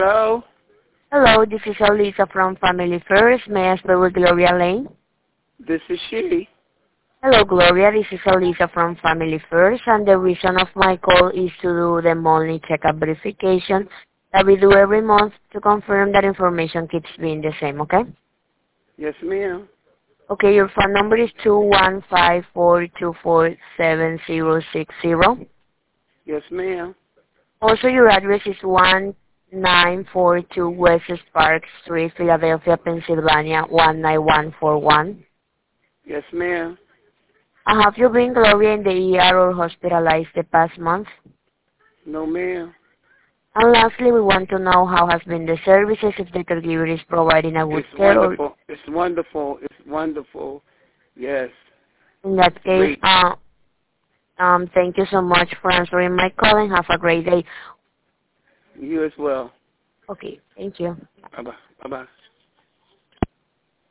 Hello? Hello, this is Elisa from Family First. May I speak with Gloria Lane? This is she. Hello, Gloria. This is Elisa from Family First, and the reason of my call is to do the monthly checkup verification that we do every month to confirm that information keeps being the same, okay? Yes, ma'am. Okay, your phone number is 215-424-7060. Yes, ma'am. Also, your address is 1942 West Spark Street, Philadelphia, Pennsylvania, 19141. Yes, ma'am. Have you been, Gloria, in the ER or hospitalized the past month? No, ma'am. And lastly, we want to know how has been the services, if the caregiver is providing a good It's care, or wonderful. It's wonderful. It's wonderful. Yes. in that case, Great. thank you so much for answering my call and have a great day. You as well. Okay, thank you. Bye-bye. Bye-bye.